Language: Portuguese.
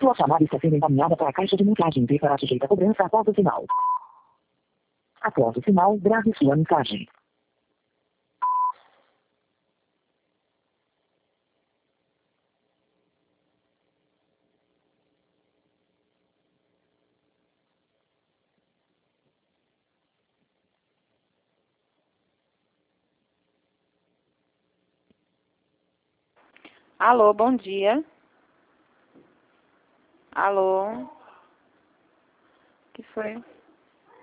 Sua chamada está sendo encaminhada para a caixa de mensagem e será sujeita a cobrança após o sinal. Após o sinal, grave sua mensagem. Alô, bom dia. Alô? O que foi?